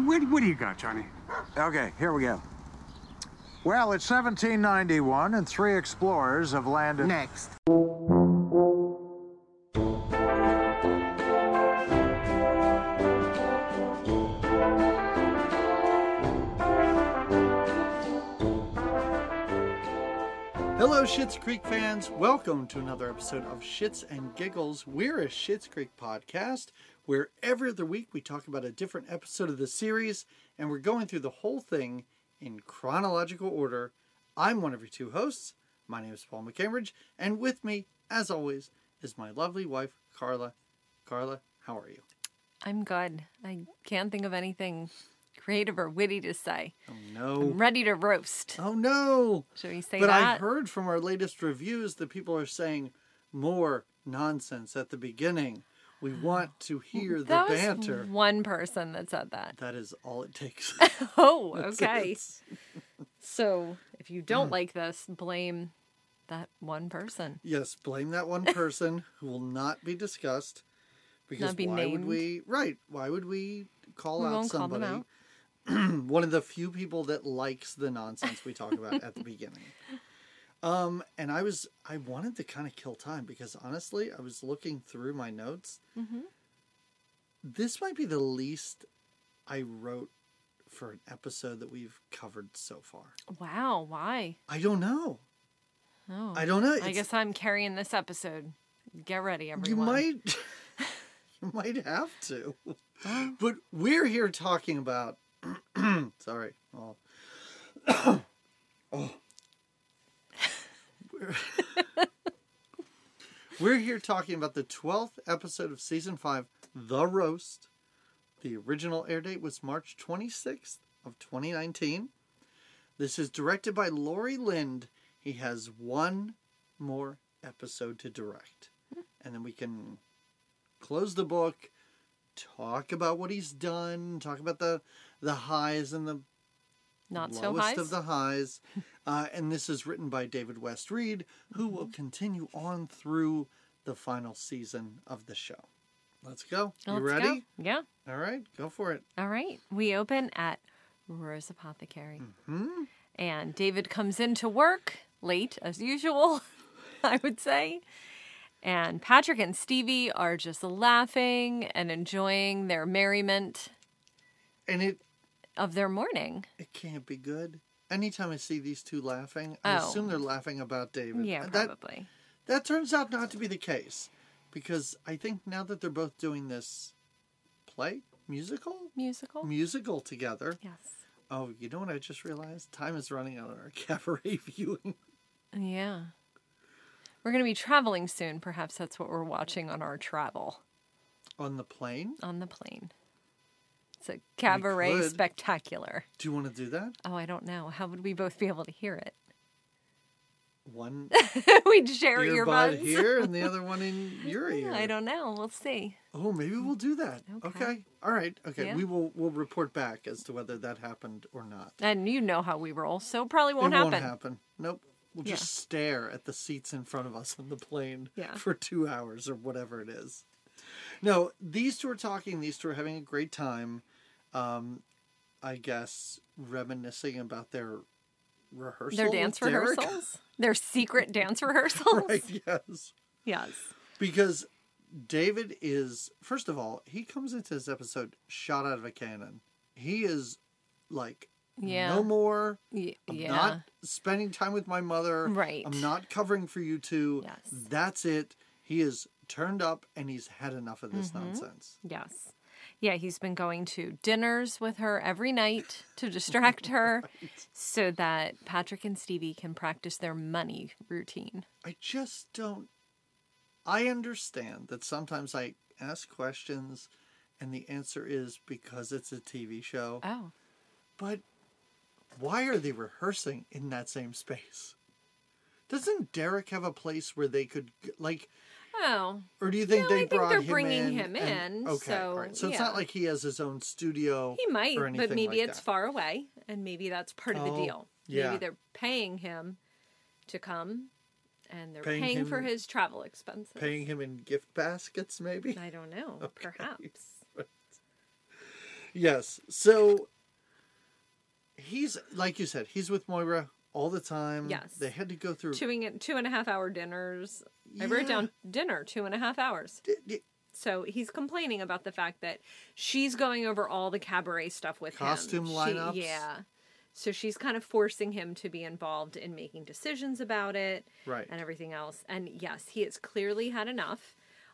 What do you got, Johnny? Okay, here we go. Well, it's 1791, and 3 explorers have landed... Next. Hello, Schitt's Creek fans. Welcome to another episode of Shits and Giggles. We're a Schitt's Creek podcast where every other week we talk about a different episode of the series, and we're going through the whole thing in chronological order. I'm one of your 2 hosts. My name is Paul McCambridge, and with me, as always, is my lovely wife, Carla. Carla, how are you? I'm good. I can't think of anything creative or witty to say. Oh, no. I'm ready to roast. Oh, no. Should we say but that? I've heard from our latest reviews that people are saying more nonsense at the beginning. We want to hear the banter. Was one person that said that. That is all it takes. Oh, okay. So if you don't like this, blame that one person. Yes, blame that one person who will not be discussed. Because not be why named. would we? Right? Why would we call out won't somebody? call them out. One of the few people that likes the nonsense we talk about at the beginning. And I wanted to kind of kill time because honestly, I was looking through my notes. Mm-hmm. This might be the least I wrote for an episode that we've covered so far. Wow, why? I don't know. Oh, I don't know. I guess I'm carrying this episode. Get ready, everyone. You might have to. But we're here talking about... Sorry. Oh. Oh. We're here talking about the 12th episode of Season 5, The Roast. The original air date was March 26th of 2019. This is directed by Laurie Lind. He has one more episode to direct. And then we can close the book, talk about what he's done, talk about the highs and the not so lowest highs of the highs. And this is written by David West Reed, who will continue on through the final season of the show. Let's go. You ready? Go. Yeah. All right, go for it. All right. We open at Rose Apothecary. Mm-hmm. And David comes into work late, as usual, I would say. And Patrick and Stevie are just laughing and enjoying their merriment of their morning. It can't be good. Anytime I see these 2 laughing, I assume they're laughing about David. Yeah, probably. That turns out not to be the case. Because I think now that they're both doing this musical together. Yes. Oh, you know what I just realized? Time is running out on our cabaret viewing. Yeah. We're going to be traveling soon. Perhaps that's what we're watching on our travel. On the plane? On the plane. It's a cabaret spectacular. Do you want to do that? Oh, I don't know. How would we both be able to hear it? One we'd share earbud here and the other one in your ear. I don't know. We'll see. Oh, maybe we'll do that. Okay. All right. Okay. Yeah. We'll report back as to whether that happened or not. And you know how we roll, so probably won't It happen. won't happen. Nope. We'll just stare at the seats in front of us on the plane for 2 hours or whatever it is. No, these 2 are talking. These 2 are having a great time. I guess reminiscing about their rehearsal. Their dance rehearsals? Their secret dance rehearsals? Right, yes. Yes. Because David is, first of all, he comes into this episode shot out of a cannon. He is like, no more. I'm not spending time with my mother. Right. I'm not covering for you 2. Yes. That's it. He is turned up and he's had enough of this nonsense. Yes. Yeah, he's been going to dinners with her every night to distract her so that Patrick and Stevie can practice their money routine. I just don't... I understand that sometimes I ask questions and the answer is because it's a TV show. Oh. But why are they rehearsing in that same space? Doesn't Derek have a place where they could, like... Oh. Or do you think they brought they're him bringing in? him in. Okay, so, all right. So it's not like he has his own studio. He might, or anything but maybe like it's that. far away, and maybe that's part of the deal. Yeah. Maybe they're paying him to come, and they're Paying paying him- for his travel expenses. Paying him in gift baskets, maybe? I don't know. Okay. Perhaps. Yes. So he's, like you said, he's with Moira all the time. Yes. They had to go through 2.5-hour dinners. I wrote down dinner, 2.5 hours. So he's complaining about the fact that she's going over all the cabaret stuff with costume him. lineups. Yeah. So she's kind of forcing him to be involved in making decisions about it. Right. And everything else. And yes, he has clearly had enough.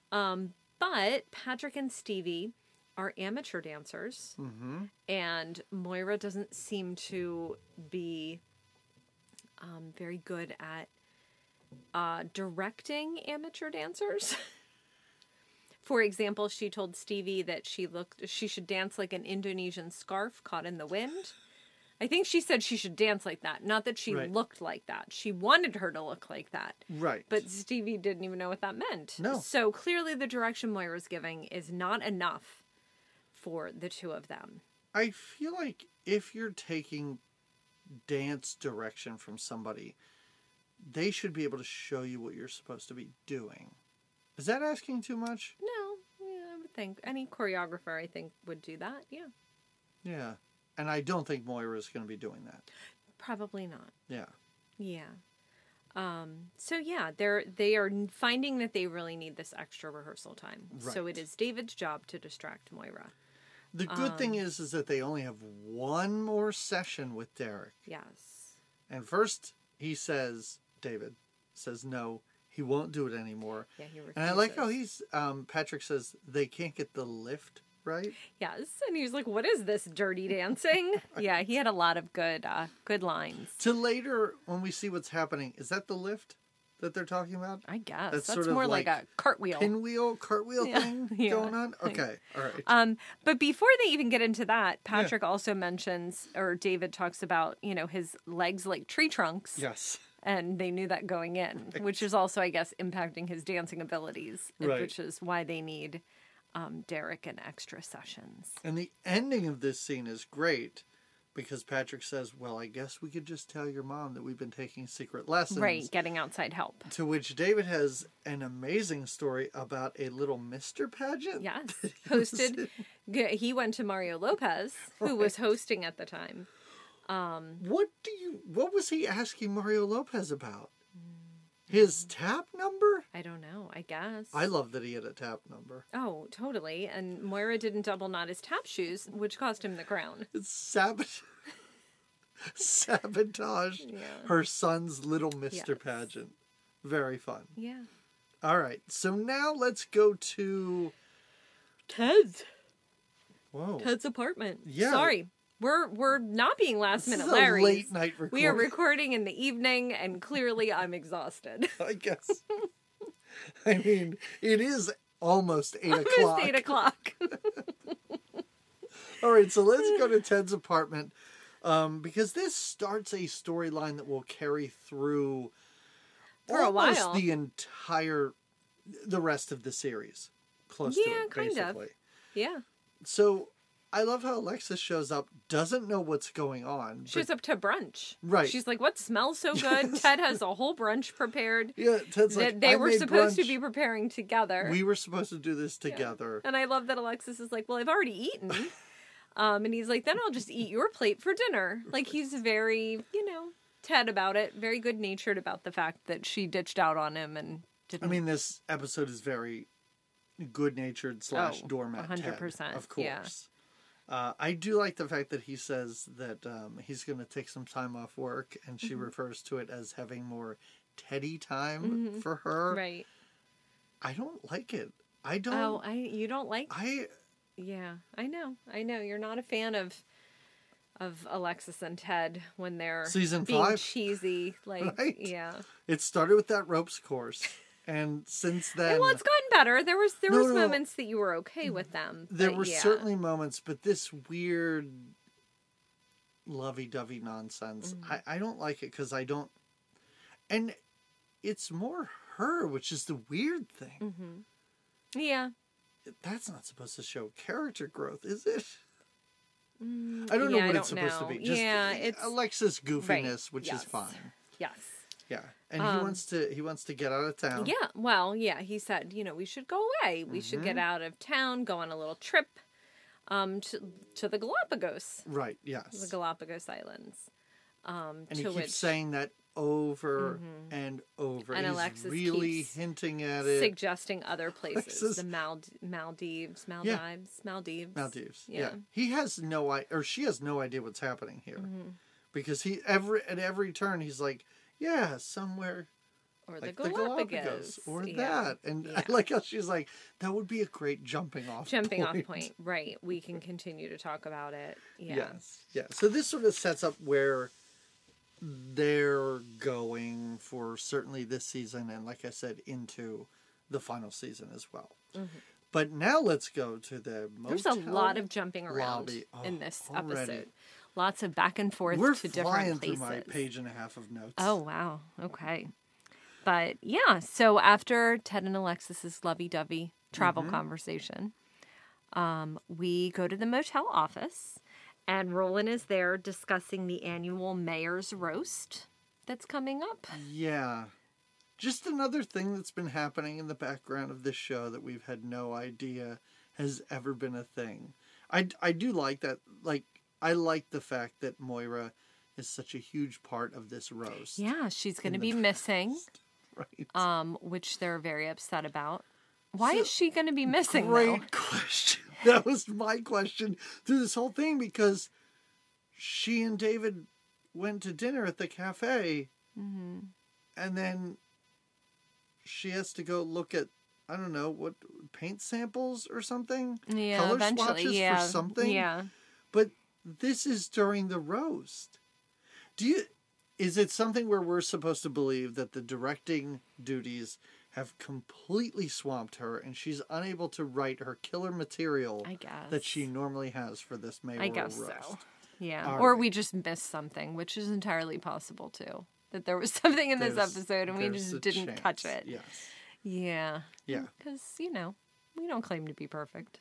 But Patrick and Stevie are amateur dancers. Mm-hmm. And Moira doesn't seem to be very good at directing amateur dancers. For example, she told Stevie that she should dance like an Indonesian scarf caught in the wind. I think she said she should dance like that, not that she looked like that. She wanted her to look like that. Right. But Stevie didn't even know what that meant. No. So clearly the direction Moira's giving is not enough for the two of them. I feel like if you're taking dance direction from somebody, they should be able to show you what you're supposed to be doing. Is that asking too much? No, I would think any choreographer, I think, would do that. Yeah. Yeah. And I don't think Moira is going to be doing that. Probably not. Yeah. Yeah. So yeah, they are finding that they really need this extra rehearsal time. Right. So it is David's job to distract Moira. The good thing is that they only have one more session with Derek. Yes. And first David says no, he won't do it anymore. Yeah, he refuses. And I like how Patrick says they can't get the lift right. Yes, and he was like, "What is this dirty dancing?" Yeah, he had a lot of good lines. To later, when we see what's happening, is that the lift that they're talking about? I guess That's that's sort of more like a cartwheel. Cartwheel thing going on? Okay, all right. But before they even get into that, Patrick also mentions, or David talks about, his legs like tree trunks. Yes. And they knew that going in, which is also, I guess, impacting his dancing abilities, Right. which is why they need Derek in extra sessions. And the ending of this scene is great because Patrick says, well, I guess we could just tell your mom that we've been taking secret lessons. Right, getting outside help. To which David has an amazing story about a little Mr. pageant. Yes, hosted. He went to Mario Lopez, who was hosting at the time. What was he asking Mario Lopez about? His tap number? I don't know, I guess. I love that he had a tap number. Oh, totally. And Moira didn't double knot his tap shoes, which cost him the crown. It's sabotage her son's little Mr. pageant. Very fun. Yeah. All right. So now let's go to Ted's Whoa. apartment. Yeah. Sorry. We're not being last minute This is a Larrys. late night recording. We are recording in the evening, and clearly I'm exhausted. I guess. I mean, it is almost 8 o'clock. Almost 8 o'clock. All right, so let's go to Ted's apartment because this starts a storyline that will carry through For a almost while. the rest of the series. Close Yeah, to it, kind of. basically. Yeah. So I love how Alexis shows up, doesn't know what's going on. She's up to brunch. Right. She's like, what smells so good? Ted has a whole brunch prepared. Yeah, Ted's like, They I were made supposed to brunch. be preparing together. We were supposed to do this together. And I love that Alexis is like, well, I've already eaten. And he's like, then I'll just eat your plate for dinner. Like, he's very, Ted about it. Very good-natured about the fact that she ditched out on him and didn't. I mean, this episode is very good-natured / doormat 100%, Ted, of course. yeah. I do like the fact that he says that he's going to take some time off work, and she refers to it as having more Teddy time for her. Right. I don't like it. I don't. Oh, you don't like... Yeah, I know. You're not a fan of Alexis and Ted when they're Season being 5? cheesy. Like, Right? yeah. It started with that ropes course, and since then, Well, it's gotten better. There was No. moments that you were okay with them. there but were yeah. certainly moments, but this weird lovey-dovey nonsense, I don't like it because I don't, and it's more her, which is the weird thing. Yeah. That's not supposed to show character growth, is it? I don't know yeah, what I it's don't supposed know. to be. Just Yeah, it's- Alexis goofiness, Right, which yes. is fine. Yes. Yeah, and he wants to get out of town. Yeah. Well, yeah. He said, we should go away. We should get out of town, go on a little trip. to the Galapagos, Right, the yes. Galapagos Islands. And he to keeps which saying that over and over. And He's Alexis really keeps hinting at it. suggesting other places, Alexis- the Maldives. Maldives. Yeah. He has no idea, or she has no idea what's happening here. Mm-hmm. Because at every turn, he's like, yeah, somewhere Or like the Galapagos. or Yeah. that. And I like how she's like, that would be a great jumping off point. Right. We can continue to talk about it. Yeah. Yes. Yeah. So this sort of sets up where they're going for certainly this season, and like I said, into the final season as well. Mm-hmm. But now let's go to the There's a motel lot of jumping around lobby. in this Already. episode. Lots of back and forth We're to flying different places. through my page and a half of notes. Oh, wow. Okay. But yeah, so after Ted and Alexis's lovey-dovey travel conversation, we go to the motel office, and Roland is there discussing the annual mayor's roast that's coming up. Yeah. Just another thing that's been happening in the background of this show that we've had no idea has ever been a thing. I do like that. Like, I like the fact that Moira is such a huge part of this roast. Yeah, she's going to In be the missing, Right. which they're very upset about. Why So, is she going to be missing, though? Great question. That was my question through this whole thing, because she and David went to dinner at the cafe, and then she has to go look at, I don't know, what, paint samples or something? Yeah, Color eventually, swatches yeah. for something? Yeah. But this is during the roast. Is it something where we're supposed to believe that the directing duties have completely swamped her and she's unable to write her killer material I guess. that she normally has for this mayoral I guess roast? so. Yeah. All Or right. we just missed something, which is entirely possible too. That there was something in this There's- episode and we there's just a didn't chance. touch it. Yes. Yeah. Yeah. Because, we don't claim to be perfect.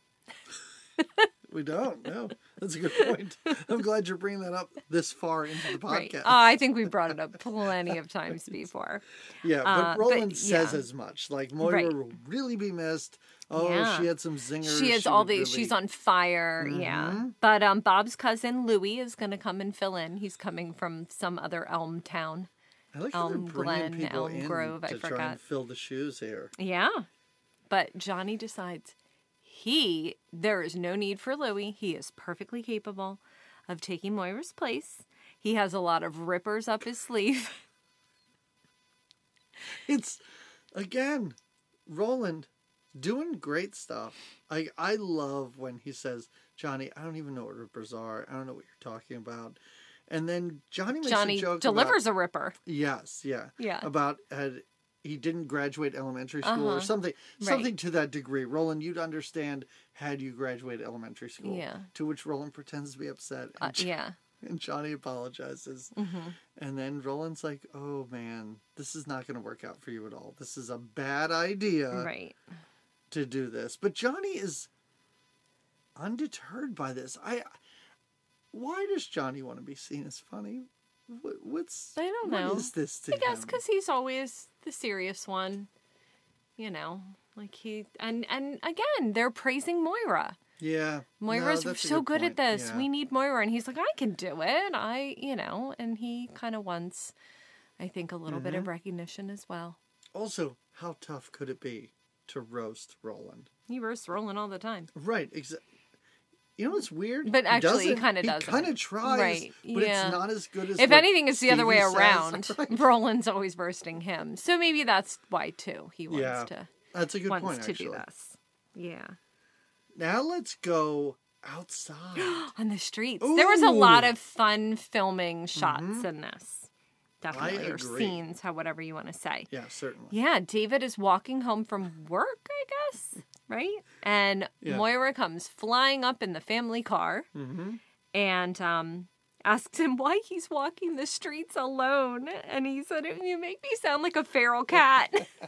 We don't. No, that's a good point. I'm glad you're bringing that up this far into the podcast. Right. I think we brought it up plenty of times before. Yeah, but Roland says yeah. as much. Like, Moira Right. will really be missed. Oh, Yeah. she had some zingers. She has all these. She's on fire. Yeah. But Bob's cousin Louis is going to come and fill in. He's coming from some other Elm town. I like how they're Elm bringing Glen, people Elm in Grove, I to try forgot. and fill the shoes here. Yeah. But Johnny decides there is no need for Louis. He is perfectly capable of taking Moira's place. He has a lot of rippers up his sleeve. It's, again, Roland doing great stuff. I love when he says, Johnny, I don't even know what rippers are. I don't know what you're talking about. And then Johnny makes Johnny a joke delivers about, a ripper. Yes, yeah. Yeah. About he didn't graduate elementary school or something to that degree. Roland, you'd understand had you graduated elementary school. Yeah. To which Roland pretends to be upset. And Yeah. And Johnny apologizes. Mm-hmm. And then Roland's like, oh man, this is not going to work out for you at all. This is a bad idea Right. to do this. But Johnny is undeterred by this. Why does Johnny want to be seen as funny? What's I don't know. What is this to I guess him? because he's always the serious one. Like and again, they're praising Moira. Yeah. Moira's no, that's a so good point. at this. Yeah. We need Moira. And he's like, I can do it. And he kind of wants, I think, a little bit of recognition as well. Also, how tough could it be to roast Roland? He roasts Roland all the time. Right. You know what's weird? But actually, he doesn't. kind of doesn't. He kind of tries, Right, but yeah. it's not as good as If what anything, it's the other way Stevie says. around. Right. Roland's always roasting him. So maybe that's why, too. He wants Yeah. to, That's a good wants point, to actually. do this. Yeah. Now let's go outside. On the streets. There was a lot Ooh. of fun filming shots in this. Definitely. Or agree. scenes, however you want to say. Yeah, certainly. Yeah, David is walking home from work, I guess, right? And Yeah. Moira comes flying up in the family car and asks him why he's walking the streets alone. And he said, you make me sound like a feral cat.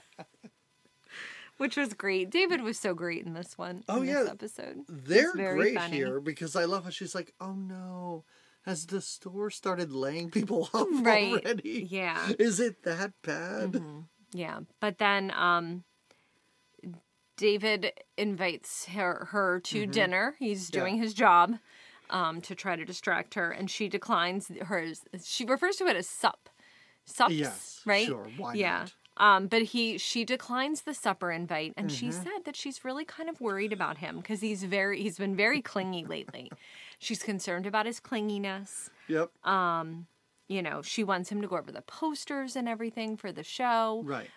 Which was great. David was so great in this one. Oh, in yeah. This episode. They're It's very great funny. here because I love how she's like, oh no, has the store started laying people off Right. already? Yeah. Is it that bad? Yeah. But then David invites her to dinner. He's doing his job to try to distract her, and she declines hers. She refers to it as sups, Yes, right? sure, why yeah. not? But she declines the supper invite, and she said that she's really kind of worried about him because he's been very clingy lately. She's concerned about his clinginess. Yep. You know, she wants him to go over the posters and everything for the show. Right.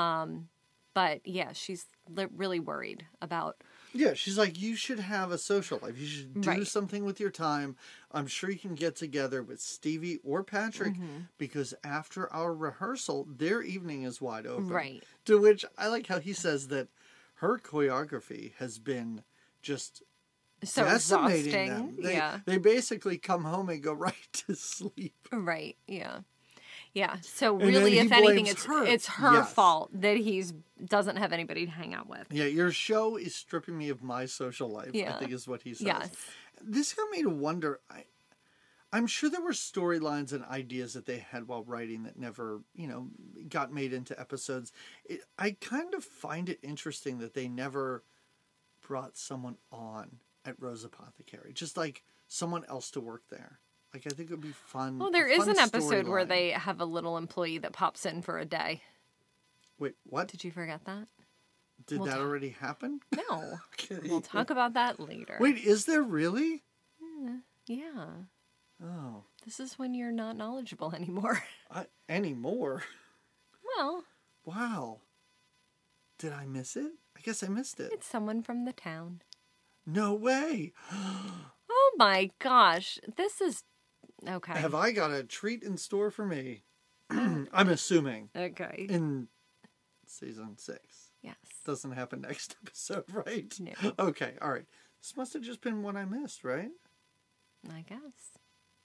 But yeah, she's really worried about. Yeah, she's like, you should have a social life. You should do something with your time. I'm sure you can get together with Stevie or Patrick because after our rehearsal, their evening is wide open. Right. To which I like how he says that her choreography has been just So decimating exhausting. them. They basically come home and go right to sleep. Right. Yeah. Yeah. So And really, then if he anything, blames it's her. her Yes. fault that doesn't have anybody to hang out with. Yeah, your show is stripping me of my social life, I Yeah. think is what he says. Yes. This got me to wonder, I'm sure there were storylines and ideas that they had while writing that never, got made into episodes. I kind of find it interesting that they never brought someone on at Rose Apothecary, just like someone else to work there. Like, I think it would be fun. Well, there is fun an episode where storyline. they have a little employee that pops in for a day. Wait, what? Did you forget that? Did we'll that talk- already happen? No. Okay. We'll talk about that later. Wait, is there really? Yeah. Oh, This is when you're not knowledgeable anymore. anymore? Well, Wow. Did I miss it? I guess I missed it. it's someone from the town. No way. Oh my gosh. This is okay. Have I got a treat in store for me? I'm assuming Okay. in season 6. Yes. Doesn't happen next episode, right? No. Okay, all right. This must have just been one I missed, right? I guess.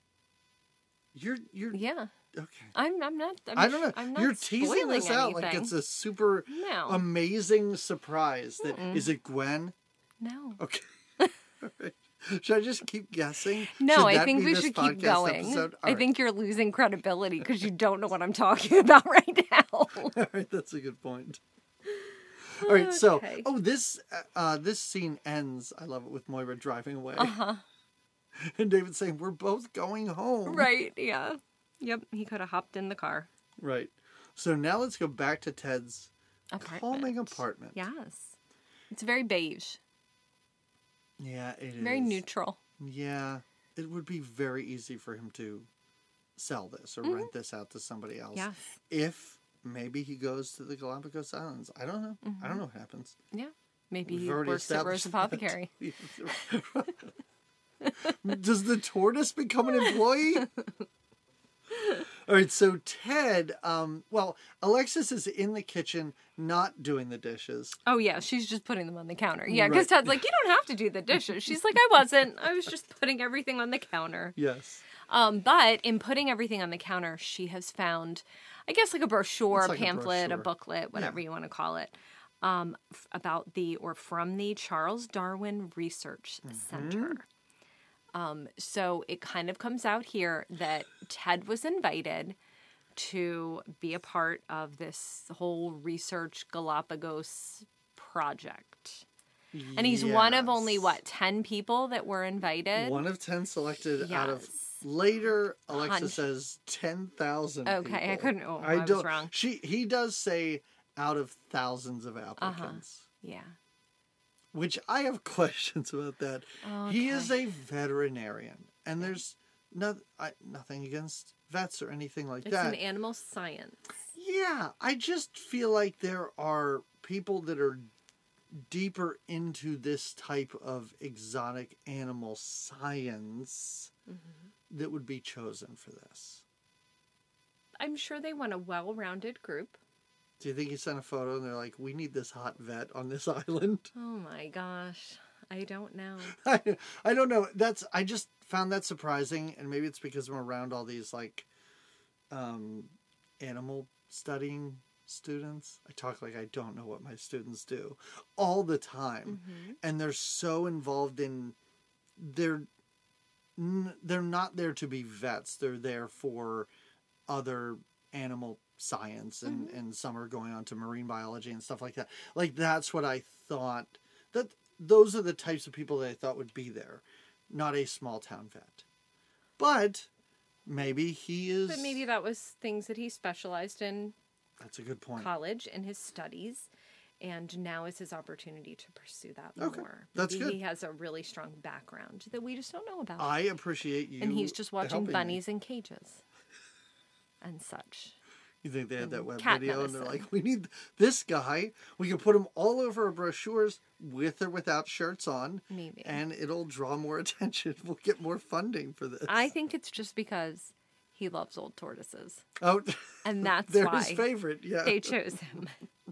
You're Yeah. okay. I'm not. I don't know. I'm not You're teasing spoiling this out like anything. it's a super No. amazing surprise. Is it Gwen? No. Okay. All right. Should I just keep guessing? No, Should I that think be we this should keep podcast going. episode? All I right. think you're losing credibility because you don't know what I'm talking about right now. All right, that's a good point. All right, so Okay. this scene ends. I love it with Moira driving away, Uh-huh. and David saying, "We're both going home." Right, yeah. Yep, he could have hopped in the car. Right. So now let's go back to Ted's calming Apartment. apartment. Yes. It's very beige. Yeah, it is. Very neutral. Yeah, it would be very easy for him to sell this or rent this out to somebody else. Yes. If maybe he goes to the Galapagos Islands. I don't know. I don't know what happens. Yeah. Maybe We've he already works at Rose established that. Apothecary. Does the tortoise become an employee? All right, so Ted, Alexis is in the kitchen not doing the dishes. Oh, yeah, she's just putting them on the counter. Yeah, because Right. Ted's like, you don't have to do the dishes. She's like, I wasn't. I was just putting everything on the counter. Yes. But in putting everything on the counter, she has found, I guess, like a brochure, It's a like a pamphlet, a brochure. booklet, whatever you want to call it, about from the Charles Darwin Research Center. So it kind of comes out here that Ted was invited to be a part of this whole research Galapagos project. And he's one of only, Yes. 10 people that were invited? One of 10 selected out of. Yes. Later, Alexa Hunch. says 10,000. Okay, I people. couldn't. Oh, I was don't. wrong. He does say out of thousands of applicants, Yeah. which I have questions about that. He is a veterinarian, and there's nothing against vets or anything like It's that. an animal science. Yeah, I just feel like there are people that are deeper into this type of exotic animal science that would be chosen for this. I'm sure they want a well-rounded group. Do you think he sent a photo and they're like, we need this hot vet on this island? Oh my gosh. I don't know. I don't know. I just found that surprising, and maybe it's because I'm around all these like animal studying students. I talk like I don't know what my students do all the time, and they're so involved in they're not there to be vets. They're there for other animal science, and some are going on to marine biology and stuff like that. Like, that's what I thought. That those are the types of people that I thought would be there, not a small town vet. But maybe he is. But maybe that was things that he specialized in. That's a good point. College and his studies, and now is his opportunity to pursue that Okay, more. that's Maybe good. He has a really strong background that we just don't know about. I appreciate you. And he's just watching helping me. bunnies in cages and such. You think they had that web Cat video and they're medicine. like, we need this guy. We can put him all over our brochures with or without shirts on. Maybe. And it'll draw more attention. We'll get more funding for this. I think it's just because he loves old tortoises. Oh, And that's they're why his favorite. Yeah. they chose him.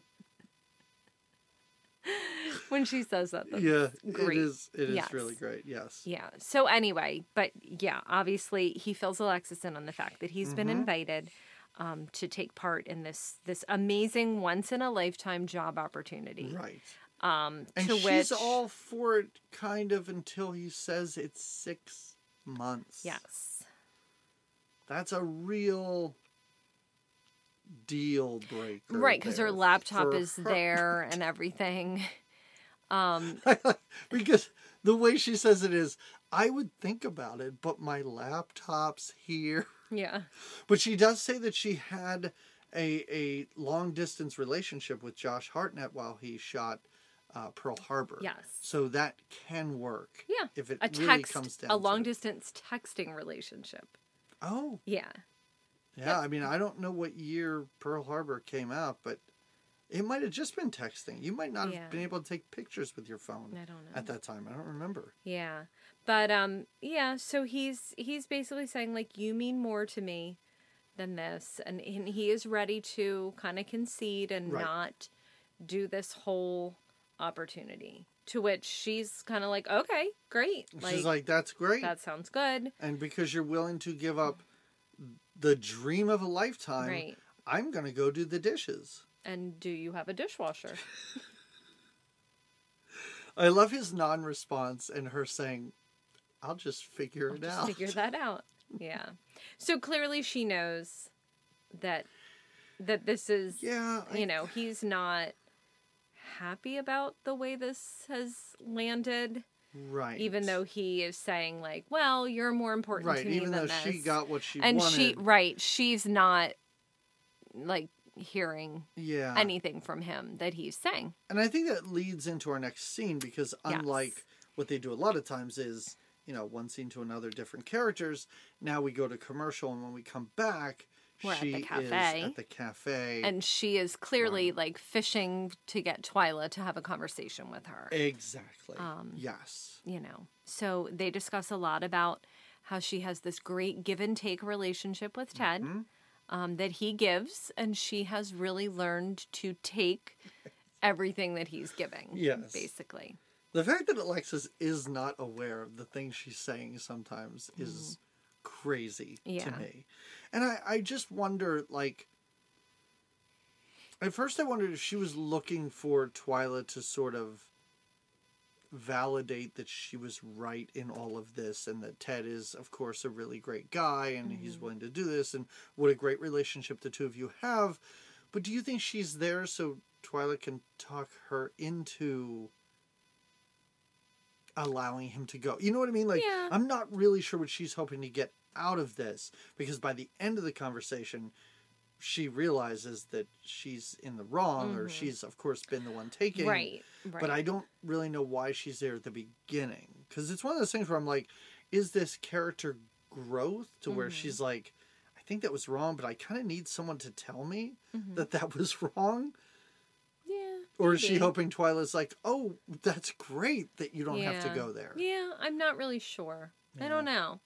When she says that, that's Yeah, great. it is. It is Yes. really great. Yes. Yeah. So anyway, but yeah, obviously he fills Alexis in on the fact that he's been invited to take part in this amazing once in a lifetime job opportunity. Right. And To she's which all for it, kind of, until he says it's 6 months. yes, That's a real deal breaker. right, because her there laptop for is her. there and everything. Because the way she says it is, I would think about it, but my laptop's here. Yeah. But she does say that she had a long distance relationship with Josh Hartnett while he shot Pearl Harbor. Yes. So that can work. Yeah. If it a really comes down a to long it. distance texting relationship. Oh, Yeah. yeah. I mean, I don't know what year Pearl Harbor came out, but it might have just been texting. You might not Yeah. have been able to take pictures with your phone I don't know. at that time. I don't remember. Yeah. But yeah, so he's basically saying like you mean more to me than this, and he is ready to kind of concede and Right. not do this whole opportunity. To which she's kind of like, "Okay, great. She's like, that's great. that sounds good." And because you're willing to give up the dream of a lifetime, Right. I'm going to go do the dishes. And do you have a dishwasher? I love his non-response and her saying, I'll just figure it Just out. figure that out. Yeah. So clearly she knows that this is Yeah. he's not happy about the way this has landed, Right. even though he is saying like, well, you're more important Right, to me even than though this. she got what she and wanted. she's not like hearing Yeah. anything from him that he's saying. And I think that leads into our next scene because unlike Yes. what they do a lot of times is, one scene to another, different characters. Now we go to commercial, and when we come back, We're at the she cafe. is at the cafe. And she is clearly like fishing to get Twyla to have a conversation with her. Exactly. Yes. So they discuss a lot about how she has this great give and take relationship with Ted that he gives, and she has really learned to take everything that he's giving. Yes. Basically. The fact that Alexis is not aware of the things she's saying sometimes is crazy Yeah. to me. And I just wonder, like, at first I wondered if she was looking for Twyla to sort of validate that she was right in all of this and that Ted is, of course, a really great guy and he's willing to do this and what a great relationship the two of you have. But do you think she's there so Twyla can talk her into allowing him to go? You know what I mean? Like, Yeah. I'm not really sure what she's hoping to get out of this because by the end of the conversation, she realizes that she's in the wrong or she's, of course, been the one taking. Right. But I don't really know why she's there at the beginning. Because it's one of those things where I'm like, is this character growth to where she's like, I think that was wrong, but I kind of need someone to tell me that was wrong? Yeah. Or is she maybe. hoping Twyla's like, oh, that's great that you don't have to go there? Yeah, I'm not really sure. I don't know.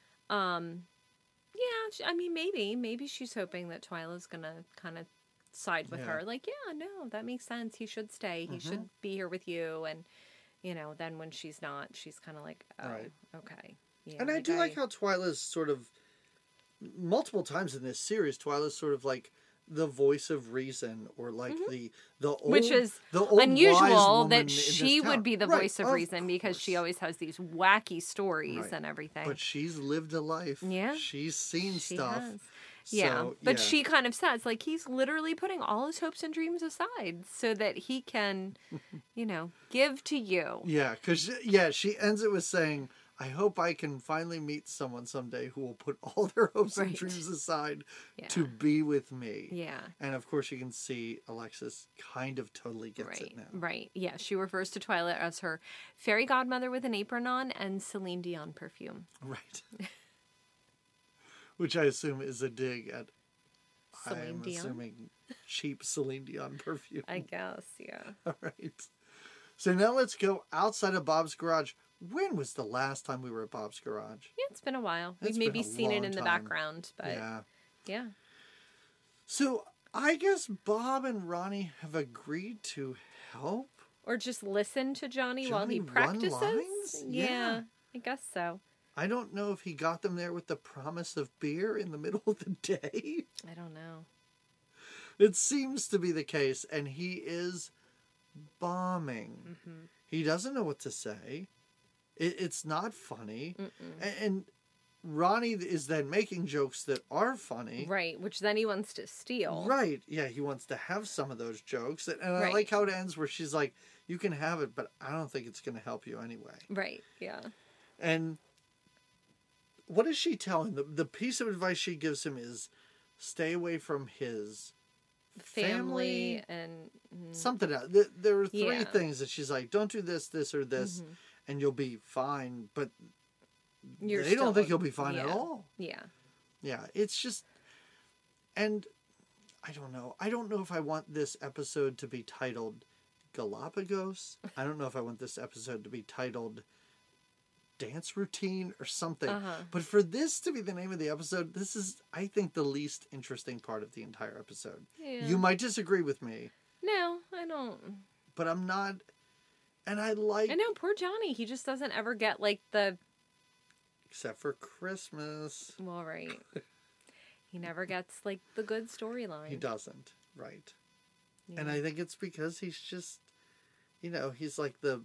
Yeah, I mean, maybe she's hoping that Twyla's gonna kind of side with Yeah. her. Like, yeah, no, that makes sense. He should stay. He should be here with you. And then when she's not, she's kind of like, oh, Right. Okay. Yeah, And I do like how Twyla's sort of, multiple times in this series, Twyla's sort of like the voice of reason or like the old, which is the old wise unusual woman in that this she town. would be the Right, voice of reason because she course. always has these wacky stories Right. and everything. But she's lived a life. Yeah. She's seen She stuff. has. Yeah, So, but yeah. she kind of says, like, he's literally putting all his hopes and dreams aside so that he can, give to you. Yeah, because she ends it with saying, "I hope I can finally meet someone someday who will put all their hopes and Right. dreams aside Yeah. to be with me." Yeah. And of course, you can see Alexis kind of totally gets it now. Right. Yeah. She refers to Twilight as her fairy godmother with an apron on and Celine Dion perfume. Right. Which I assume is a dig at, Celine I'm Dion? assuming, cheap Celine Dion perfume. I guess. Yeah. All right. So now let's go outside of Bob's Garage. When was the last time we were at Bob's Garage? Yeah. It's been a while. We've It's maybe been a seen it long in the time. background, but Yeah. yeah. So I guess Bob and Ronnie have agreed to help. Or just listen to Johnny while he Johnny run practices. lines? Yeah. I guess so. I don't know if he got them there with the promise of beer in the middle of the day. I don't know. It seems to be the case, and he is bombing. Mm-hmm. He doesn't know what to say. It's not funny. And Ronnie is then making jokes that are funny. Right, which then he wants to steal. Right. Yeah, he wants to have some of those jokes. And I Right. like how it ends where she's like, "You can have it, but I don't think it's going to help you anyway." Right, yeah. And what does she tell him? The piece of advice she gives him is stay away from his Family and something else. There are three Yeah. things that she's like, don't do this, this, or this, and you'll be fine. But You're they don't still- think you'll be fine at yeah. all. Yeah. Yeah, it's just, and I don't know. I don't know if I want this episode to be titled Galapagos. I don't know if I want this episode to be titled Dance Routine or something. But for this to be the name of the episode, this is, I think, the least interesting part of the entire episode. Yeah. You might disagree with me, No, I don't. but I'm not. And I like, I know, poor Johnny. He just doesn't ever get like the except for Christmas. well, right. He never gets like the good storyline. He doesn't, right? Yeah. And I think it's because he's just, he's like the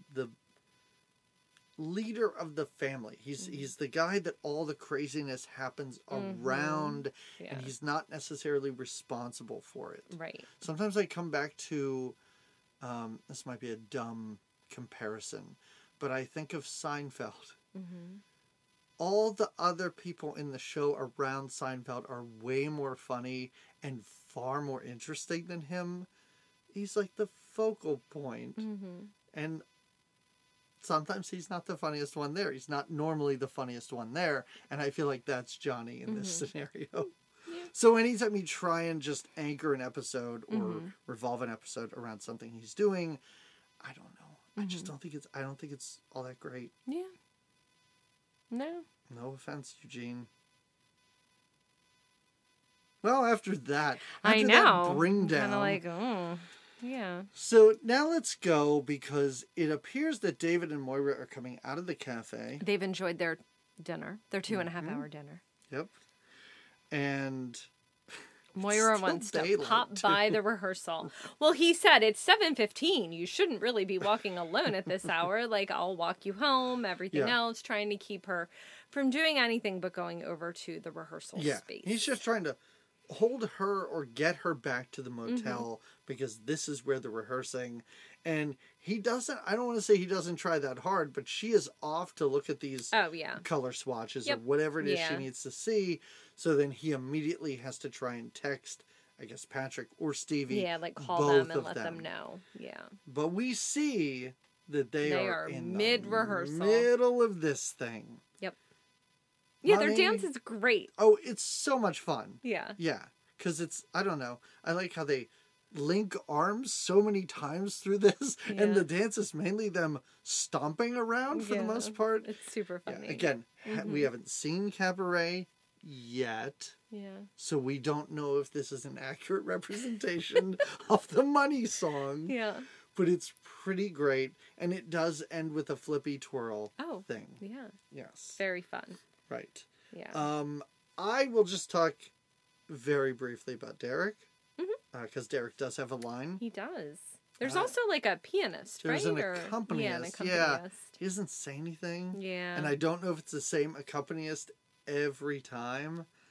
leader of the family. He's the guy that all the craziness happens around, Yeah. and he's not necessarily responsible for it. Right. Sometimes I come back to, this might be a dumb comparison, but I think of Seinfeld. All the other people in the show around Seinfeld are way more funny and far more interesting than him. He's like the focal point. And sometimes he's not the funniest one there. He's not normally the funniest one there. And I feel like that's Johnny in this scenario. So anytime you try and just anchor an episode or revolve an episode around something he's doing, I don't know. I just don't think it's all that great. Yeah. No. No offense, Eugene. Well, after that, I after know. that bring down. Kind of like, oh, yeah. So now let's go because it appears that David and Moira are coming out of the cafe. They've enjoyed their dinner, their 2.5 hour dinner. Yep. And Moira still wants to daylight, pop too. by the rehearsal. Well, he said it's 7:15. You shouldn't really be walking alone at this hour. Like, I'll walk you home. Everything Yeah. else, trying to keep her from doing anything but going over to the rehearsal yeah, space. he's just trying to hold her or get her back to the motel because this is where they're rehearsing. And he doesn't, I don't want to say he doesn't try that hard, but she is off to look at these Oh yeah. color swatches Yep. or whatever it is she Yeah. needs to see. So then he immediately has to try and text, I guess, Patrick or Stevie. Yeah, like call both them and of let them know. Yeah. But we see that they are in mid-rehearsal. the middle of this thing. Yep. Yeah, their Honey. dance is great. Oh, it's so much fun. Yeah. Yeah, because it's, I don't know. I like how they link arms so many times through this, and Yeah. the dance is mainly them stomping around for the Yeah. most part. It's super Yeah, funny. again, we haven't seen Cabaret yet, Yeah. so we don't know if this is an accurate representation of the money song. Yeah. But it's pretty great, and it does end with a flippy twirl Oh. thing. Yeah. Yes, Very fun. right. Yeah. I will just talk very briefly about Derek, because Derek does have a line. He does. There's also like a pianist, There's right? an Or- accompanist. Yeah, an Yeah. accompanist. He doesn't say anything. Yeah. And I don't know if it's the same accompanist every time.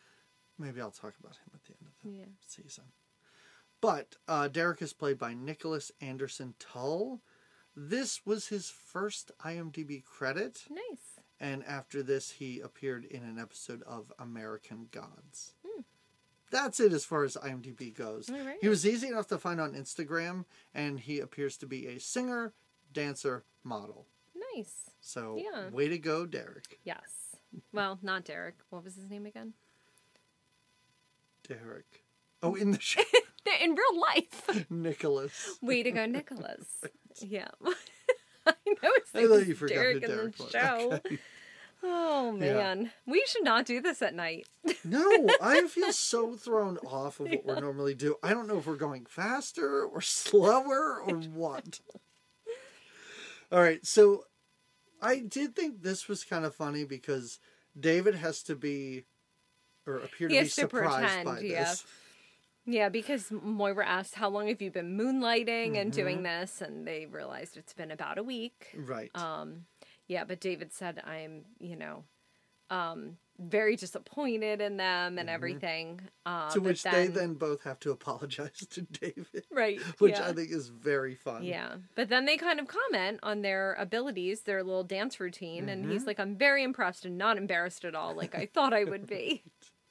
Maybe I'll talk about him at the end of the Yeah. season. But Derek is played by Nicholas Anderson Tull. This was his first IMDb credit. Nice. And after this, he appeared in an episode of American Gods. Hmm. That's it as far as IMDb goes. All right. He was easy enough to find on Instagram, and he appears to be a singer, dancer, model. Nice. So, Yeah. way to go, Derek. Yes. Well, not Derek. What was his name again? Derek. Oh, in the show, In real life. Nicholas. Way to go, Nicholas. Yeah. I know his I name thought is you forgot Derek who in Derek the was. show. Okay. Oh, man. We should not do this at night. No, I feel so thrown off of what we normally do. I don't know if we're going faster or slower or what. All right, so I did think this was kind of funny because David has to be, or appear to He be has to surprised pretend, by yeah. this. Yeah, because Moira asked, how long have you been moonlighting and doing this? And they realized it's been about a week. Right. Yeah, but David said, I'm, very disappointed in them and everything. to but which they then both have to apologize to David. Right. Which yeah. I think is very fun. Yeah. But then they kind of comment on their abilities, their little dance routine. And he's like, I'm very impressed and not embarrassed at all, like I thought I would be.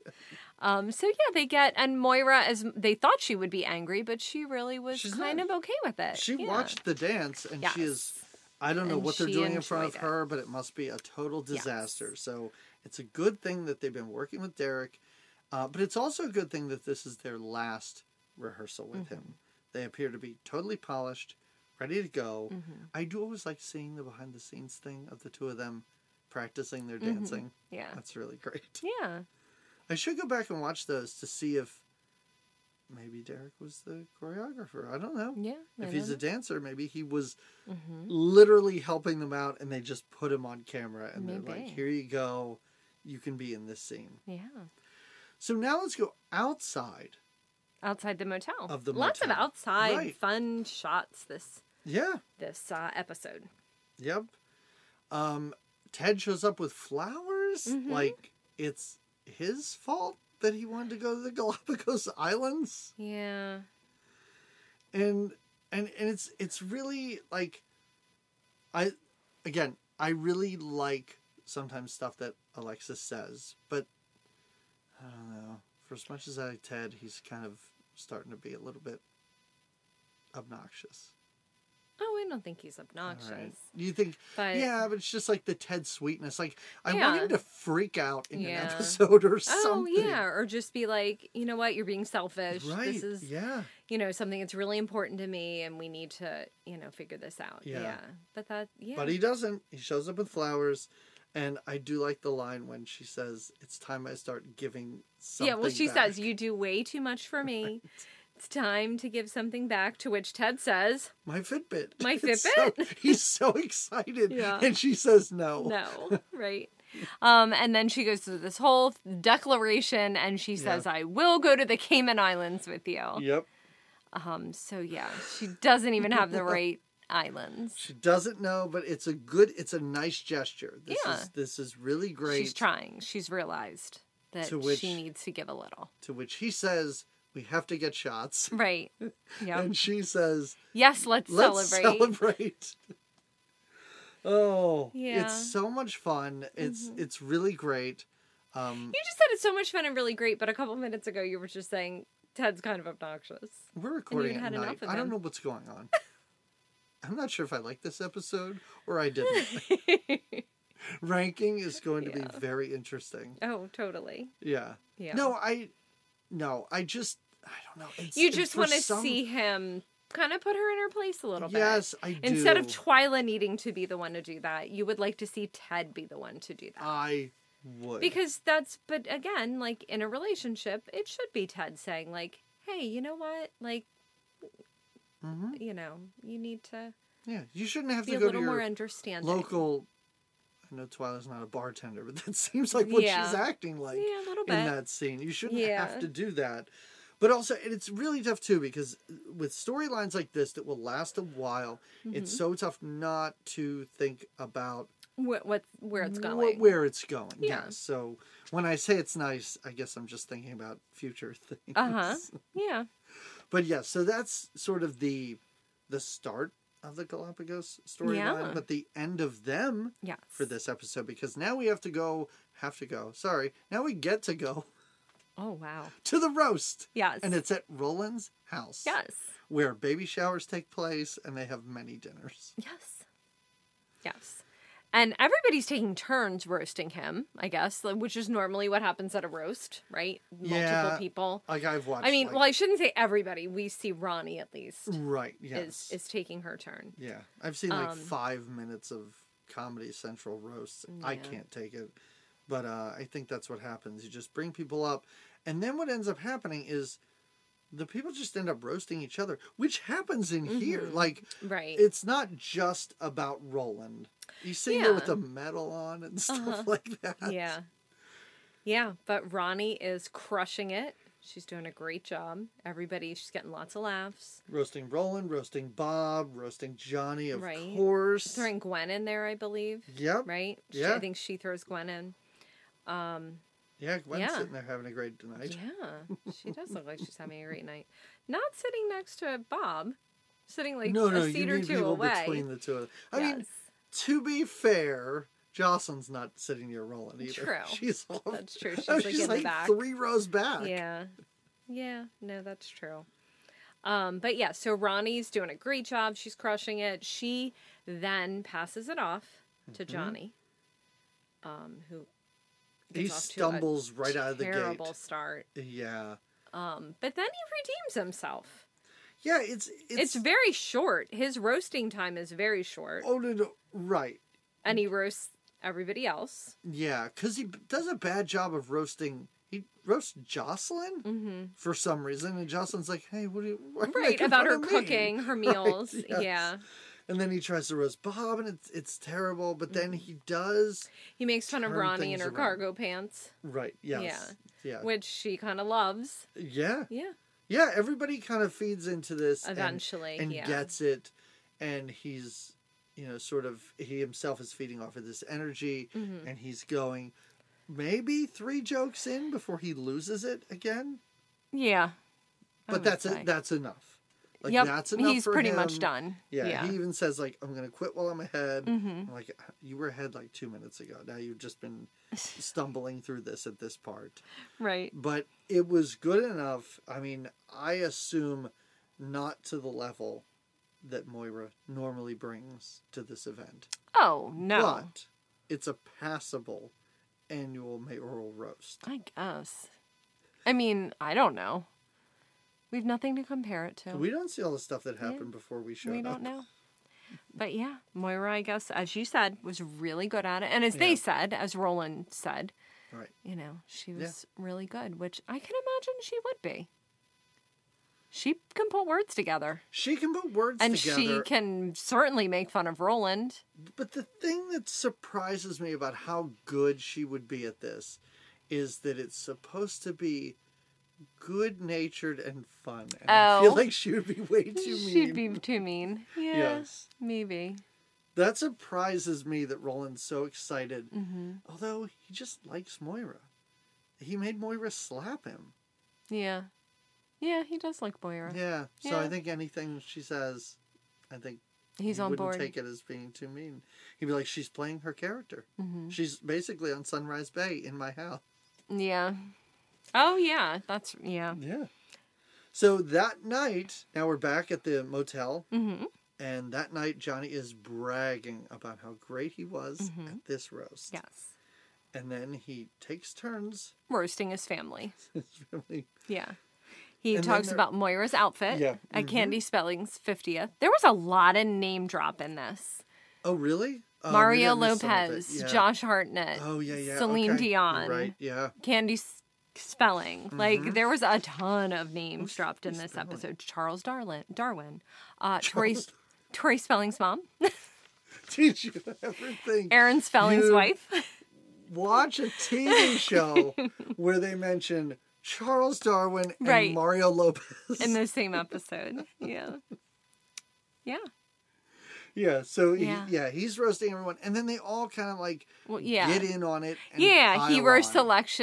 So yeah, they get, and Moira, as they thought she would be angry, but she really was She's kind not. of okay with it. She Yeah. watched the dance and she is, Yes. I don't know And what they're she doing in front of enjoyed it. her, but it must be a total disaster. So it's a good thing that they've been working with Derek, but it's also a good thing that this is their last rehearsal with him. They appear to be totally polished, ready to go. I do always like seeing the behind the scenes thing of the two of them practicing their dancing. Yeah. That's really great. Yeah. I should go back and watch those to see if maybe Derek was the choreographer. I don't know. Yeah. If he's a dancer, maybe he was Mm-hmm. literally helping them out and they just put him on camera and they're like, Maybe. here you go. You can be in this scene. Yeah. So now let's go outside. Outside the motel. Of the Lots motel. of outside Right. fun shots this Yeah. episode. Yep. Ted shows up with flowers. Mm-hmm. Like it's his fault that he wanted to go to the Galapagos Islands. Yeah. And it's really like I really like sometimes stuff that Alexis says, but I don't know. For as much as I like Ted, he's kind of starting to be a little bit obnoxious. Oh, I don't think he's obnoxious. Right? You think, But- yeah, but it's just like the Ted sweetness. Like I Yeah. want him to freak out in Yeah. an episode or Oh, something. yeah. Or just be like, you know what? You're being selfish. Right. This is, yeah. something that's really important to me and we need to, figure this out. Yeah. But that, yeah. But he doesn't. He shows up with flowers. And I do like the line when she says, it's time I start giving something Yeah, well, she back. says, you do way too much for me. It's time to give something back, to which Ted says, My Fitbit. My It's Fitbit? he's so excited. Yeah. And she says no. no, right? And then she goes through this whole declaration and she says, I will go to the Cayman Islands with you. Yep. So yeah, she doesn't even have the right islands. She doesn't know, but it's a nice gesture. This is really great. She's trying. She's realized that To which- she needs to give a little. To which he says, we have to get shots. Right. Yeah. And she says, Yes, let's celebrate. Oh, Yeah. it's so much fun. It's really great. You just said it's so much fun and really great, but a couple minutes ago you were just saying Ted's kind of obnoxious. We're recording had at enough night. of I don't him. know what's going on. I'm not sure if I like this episode or I didn't. Ranking is going to be very interesting. Oh, totally. Yeah. Yeah. No, I don't know. You just for want to some- see him kind of put her in her place a little bit. Yes, I do. Instead of Twyla needing to be the one to do that, you would like to see Ted be the one to do that. I would. Because but again, like in a relationship, it should be Ted saying like, hey, you know what? Like, you need to yeah, you shouldn't have be to a go to little more your understanding. local. I know Twyla's not a bartender, but that seems like what Yeah. she's acting like Yeah, a little in bit. that scene. You shouldn't Yeah. have to do that. But also, it's really tough too because with storylines like this that will last a while, Mm-hmm. it's so tough not to think about where it's going. Where it's going, Yeah. yes. So when I say it's nice, I guess I'm just thinking about future things. Yeah. But yeah, so that's sort of the start of the Galapagos storyline, Yeah. but the end of them Yes. for this episode, because now we now we get to go Oh wow. to the roast. Yes. And it's at Roland's house. Yes. Where baby showers take place and they have many dinners. Yes. Yes. And everybody's taking turns roasting him, I guess, which is normally what happens at a roast, right? Multiple people. Like I've watched. I mean, well, I shouldn't say everybody. We see Ronnie at least right, yes. is taking her turn. Yeah. I've seen 5 minutes of Comedy Central roasts. I can't take it. But I think that's what happens. You just bring people up. And then what ends up happening is the people just end up roasting each other, which happens in here. Like, Right. it's not just about Roland. You see there with the medal on and stuff like that. Yeah. Yeah, but Ronnie is crushing it. She's doing a great job. She's getting lots of laughs. Roasting Roland, roasting Bob, roasting Johnny, of Right. course. Throwing Gwen in there, I believe. Yep. Right? Yeah. I think she throws Gwen in. Yeah, Gwen's sitting there having a great night. Yeah, she does look like she's having a great night. Not sitting next to Bob, sitting like No, a you seat or need two people away. between the two of them. I Yes. mean, to be fair, Jocelyn's not sitting near Roland either. True. She's off. That's true. She's She's like in the back. 3 rows back. Yeah. Yeah, no, that's true. But yeah, so Ronnie's doing a great job. She's crushing it. She then passes it off to Johnny, who He gets off to stumbles a right out of the gate. terrible start. Yeah. But then he redeems himself. Yeah, it's very short. His roasting time is very short. Oh, no, right. And he roasts everybody else. Yeah, because he does a bad job of roasting. He roasts Jocelyn for some reason, and Jocelyn's like, "Hey, why are you Right, making about fun her of me?" cooking, her meals. Right, yes. Yeah. And then he tries to roast Bob, and it's terrible. But then he does. He makes fun of Turn Ronnie in things her around. cargo pants. Right. Yes. Yeah. Which she kind of loves. Yeah. Yeah. Yeah. Everybody kind of feeds into this Eventually, and yeah. gets it, and he's sort of he himself is feeding off of this energy, and he's going maybe 3 jokes in before he loses it again. Yeah. But that's enough. Like Yep, that's enough. he's for pretty him. much done. Yeah, Yeah. he even says like, "I'm gonna quit while I'm ahead." I'm like, you were ahead like 2 minutes ago. Now you've just been stumbling through this at this part. Right. But it was good enough. I mean, I assume not to the level that Moira normally brings to this event. Oh, no. But it's a passable annual mayoral roast. I guess. I mean, I don't know. We have nothing to compare it to. We don't see all the stuff that happened before we showed We up. don't know. But yeah, Moira, I guess, as you said, was really good at it. And as they said, as Roland said, Right. she was really good, which I can imagine she would be. She can put words together. She can put words And together. she can certainly make fun of Roland. But the thing that surprises me about how good she would be at this is that it's supposed to be good-natured and fun. And I feel like she would be way too mean. She'd be too mean. Yeah, Yes. maybe. That surprises me that Roland's so excited. Mm-hmm. Although he just likes Moira. He made Moira slap him. Yeah. Yeah, he does like Moira. Yeah. So Yeah. I think anything she says, I think He's he on wouldn't board. take it as being too mean. He'd be like, she's playing her character. Mm-hmm. She's basically on Sunrise Bay in my house. Yeah. Oh, yeah. Yeah. Yeah. So that night, now we're back at the motel. Mm-hmm. And that night, Johnny is bragging about how great he was at this roast. Yes. And then he takes turns. Roasting his family. It's really... Yeah. He And talks then about Moira's outfit Yeah. at Candy Spelling's 50th. There was a lot of name drop in this. Oh, really? Oh, Mario maybe I missed some of it. Lopez, Yeah. Josh Hartnett, Oh, yeah. Celine okay. Dion, You're right, yeah. Candy Spelling. Like, there was a ton of names dropped in this episode. Charles Darwin, Tori Spelling's mom, Did you ever think Aaron Spelling's You- wife. watch a TV show where they mention Charles Darwin and Right. Mario Lopez? In the same episode. Yeah. Yeah. Yeah, so Yeah. he's roasting everyone, and then they all kind of like Well, yeah. get in on it. And Yeah, he pile roasts on. Alexis.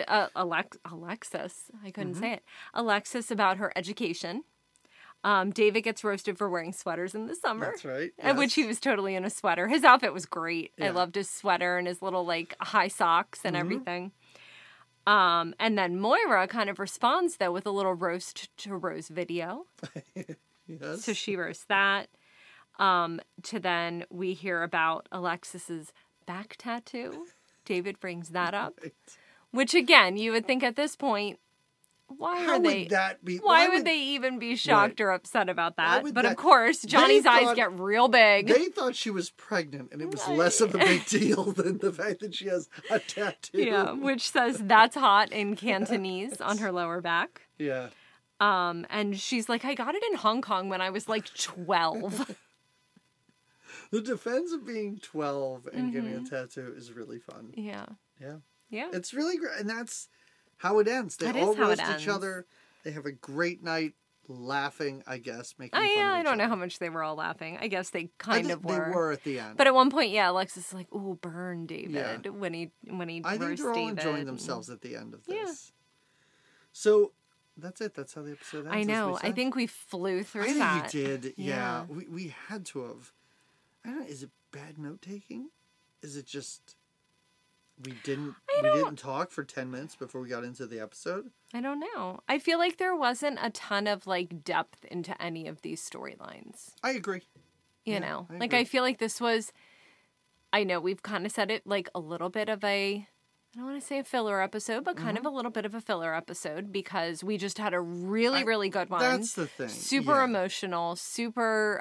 I couldn't say it. Alexis about her education. David gets roasted for wearing sweaters in the summer. That's right. Which he was totally in a sweater. His outfit was great. I Yeah. loved his sweater and his little like high socks and everything. And then Moira kind of responds though with a little roast to Rose video. Yes. So she roasts that. To then we hear about Alexis's back tattoo. David brings that up. Right. Which again, you would think at this point, How would that be? why would they even be shocked or upset about that? would But that- of course, Johnny's They eyes thought- get real big. They thought she was pregnant, and it was less of a big deal than the fact that she has a tattoo. Yeah, which says that's hot in Cantonese on her lower back. Yeah. And she's like, I got it in Hong Kong when I was like 12. The defense of being 12 and getting a tattoo is really fun. Yeah. Yeah. Yeah. It's really great. And that's how it ends. They That all is how it roast each ends. other. They have a great night laughing, I guess, making Oh, fun yeah, of I each don't know other. how much they were all laughing. I guess they I kind think of were. They were at the end. But at one point, yeah, Alexis is like, "Ooh, burn David," Yeah. when he I think roasts they're all David. enjoying themselves at the end of Yeah. this. So that's it. That's how the episode ends. I as we know. I said. think we flew through I think that. we did. Yeah. Yeah. We had to have. I don't know. Is it bad note taking? Is it just we didn't talk for 10 minutes before we got into the episode? I don't know. I feel like there wasn't a ton of like depth into any of these storylines. I agree. You know, I like agree. I feel like this was. I know we've kind of said it like a little bit of a. I don't want to say a filler episode, but kind of Mm-hmm. a little bit of a filler episode because we just had a really, really good one. That's the thing. Super Yeah. emotional, super,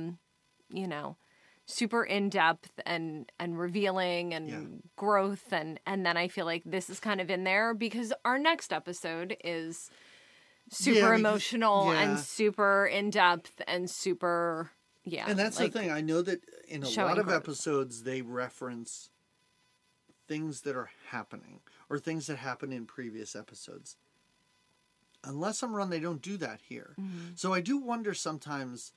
super in depth and revealing and growth and then I feel like this is kind of in there because our next episode is super because- emotional yeah. and super in depth and super And that's like, the thing. I know that in a showing lot of growth. episodes they reference things that are happening or things that happen in previous episodes. Unless I'm wrong, they don't do that here. Mm-hmm. So I do wonder sometimes,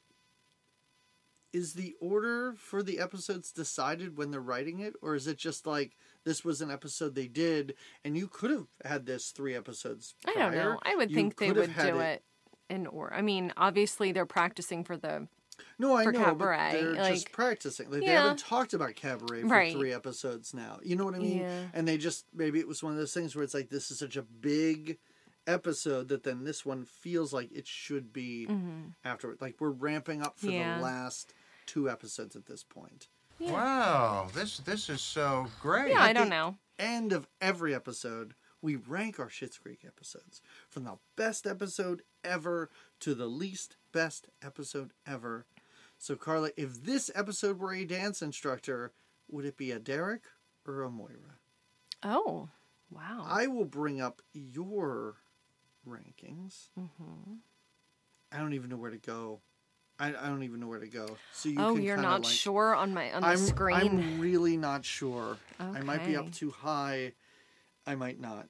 is the order for the episodes decided when they're writing it? Or is it just like, this was an episode they did, and you could have had this 3 episodes I prior. don't know. I would You think they could have would had do it in order. I mean, obviously they're practicing for the No, I for know, Cabaret, but they're like- just practicing. Like, They Yeah. haven't talked about Cabaret for Right. 3 episodes now. You know what I mean? Yeah. And they just, maybe it was one of those things where it's like, this is such a big episode that then this one feels like it should be afterward. Like, we're ramping up for Yeah. the last 2 episodes at this point. Wow, this is so great. Yeah, I don't know. End of every episode, we rank our Schitt's Creek episodes. From the best episode ever to the least best episode ever. So, Carla, if this episode were a dance instructor, would it be a Derek or a Moira? Oh, wow. I will bring up your rankings. Mm-hmm. I don't even know where to go. I don't even know where to go. So you Oh, can you're kinda not like, sure on the I'm screen. really not sure. I might be up Okay. too high. I might not.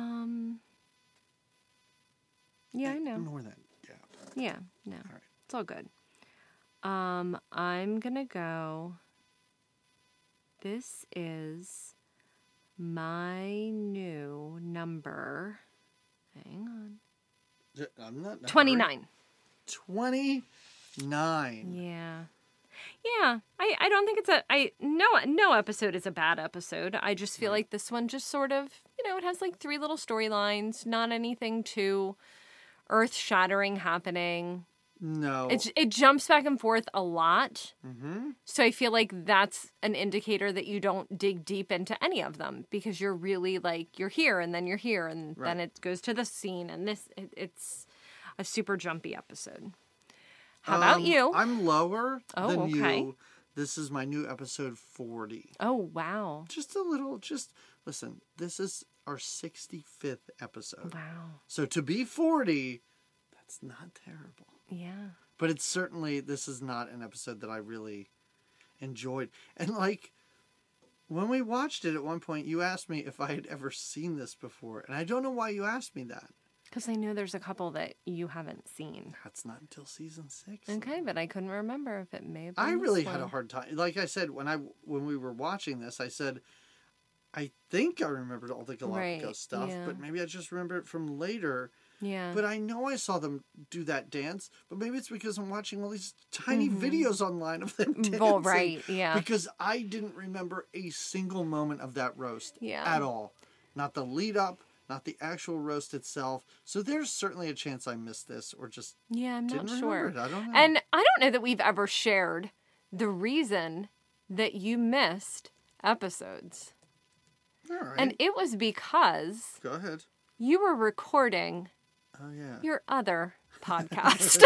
Yeah, I know. Ignore that gap. Yeah, no. right. It's all good. I'm gonna go. This is my new number. Hang on. I'm not in a hurry. 29. 29. Yeah. Yeah. I don't think it's no episode is a bad episode. I just feel like this one just sort of, it has like 3 little storylines, not anything too earth-shattering happening. No. It jumps back and forth a lot. Mm-hmm. So I feel like that's an indicator that you don't dig deep into any of them because you're really like, you're here and then you're here and Right. then it goes to this scene and it's a super jumpy episode. How about you? I'm lower Oh, than okay. you. This is my new episode 40. Oh, wow. Just a little, listen, this is our 65th episode. Wow. So to be 40, that's not terrible. Yeah. But it's certainly, this is not an episode that I really enjoyed. And like, when we watched it at one point, you asked me if I had ever seen this before. And I don't know why you asked me that. Because I know there's a couple that you haven't seen. That's not until season 6. Okay, but I couldn't remember if it may have been I this really had one. a hard time. Like I said, when we were watching this, I said, I think I remembered all the Galapagos Right, stuff, yeah. but maybe I just remember it from later. Yeah. But I know I saw them do that dance, but maybe it's because I'm watching all these tiny videos online of them dancing. Well, right, yeah. Because I didn't remember a single moment of that roast Yeah. at all. Not the lead up, not the actual roast itself. So there's certainly a chance I missed this or just Yeah, I'm not didn't sure. remember it. I don't know. And I don't know that we've ever shared the reason that you missed episodes. All right. And it was because Go ahead. you were recording Oh, yeah. your other podcast.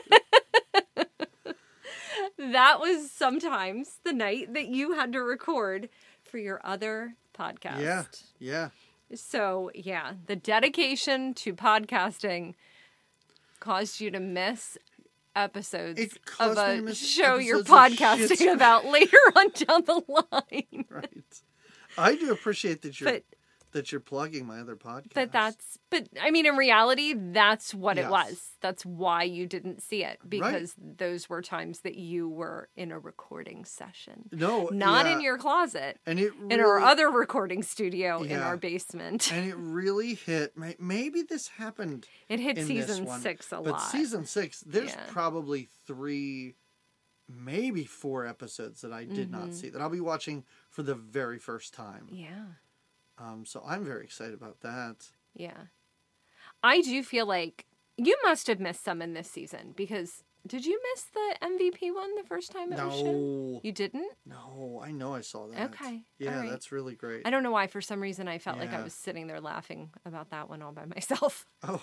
That was sometimes the night that you had to record for your other podcast. Yeah. Yeah. So, yeah, the dedication to podcasting caused you to miss episodes It of caused me a to miss show you're episodes of podcasting shit. about later on down the line. Right. I do appreciate that But- you're plugging my other podcast. But I mean, in reality, that's what it Yes. was. That's why you didn't see it, because those were times that you were in a recording session. No, Not yeah. in your closet. And it In our really- other recording studio in Yeah. our basement. And it really hit. Maybe this happened. It hit in season this one, 6 a but lot. season 6, there's Yeah. probably 3, maybe 4 episodes that I did Mm-hmm. not see that I'll be watching for the very first time. Yeah. So I'm very excited about that. Yeah. I do feel like you must have missed some in this season, because did you miss the MVP one the first time it was shown? No, You didn't? no, I know I saw that. Okay, Yeah, all right. that's really great. I don't know why. For some reason, I felt like I Yeah. was sitting there laughing about that one all by myself. Oh,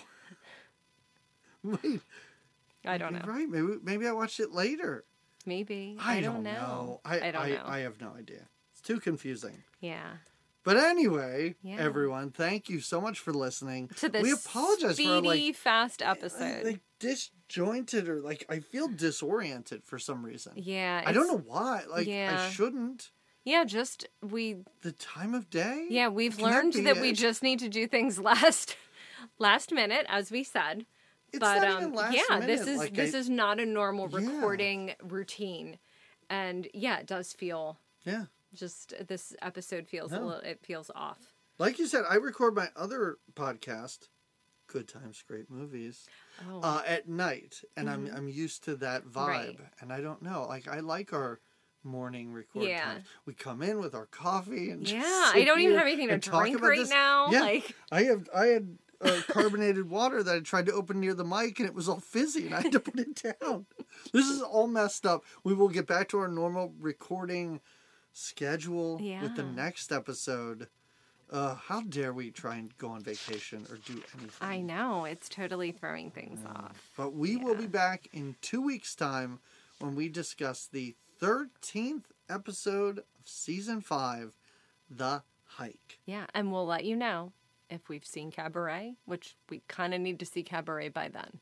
wait. I don't You're know. right. Maybe I watched it later. Maybe. I don't know. I don't know. I have no idea. It's too confusing. Yeah. But anyway, Yeah. everyone, thank you so much for listening. To this we apologize for our, speedy, fast episode. like disjointed or like I feel disoriented for some reason. yeah. I don't it's- know why. Like yeah. I shouldn't. Yeah, just the time of day. we've Can that learned be that we it? just need to do things last minute, as we said. It's But not even last yeah, minute. this is not a normal Yeah. recording routine. And yeah, it does feel yeah. just this episode feels No. it feels off. Like you said, I record my other podcast, Good Times, Great Movies, Oh. at night, and I'm used to that vibe, Right. and I don't know, like I like our morning record Yeah. times. We come in with our coffee and just Yeah, sit I don't even here have anything to and talk drink about right this. now. Yeah, Like I had carbonated water that I tried to open near the mic, and it was all fizzy, and I had to put it down. This is all messed up. We will get back to our normal recording schedule with the Yeah. next episode. How dare we try and go on vacation or do anything? I know, it's totally throwing things off. But we will be back in 2 weeks' time when we discuss the 13th episode of season 5, The Hike. Yeah, and we'll let you know if we've seen Cabaret, which we kind of need to see Cabaret by then.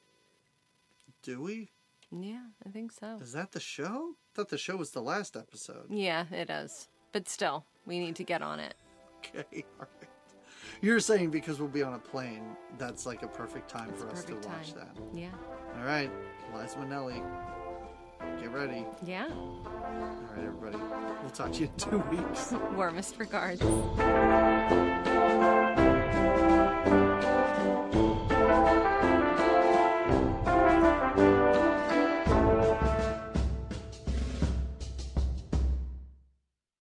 Do we? Yeah, I think so. Is that the show? I thought the show was the last episode. Yeah, it is. But still, we need to get on it. Okay, all right. You're saying because we'll be on a plane, that's like a perfect time for us to Perfect watch time. that. Yeah. All right, Liza Minnelli, get ready. Yeah. All right, everybody. We'll talk to you in 2 weeks. Warmest regards.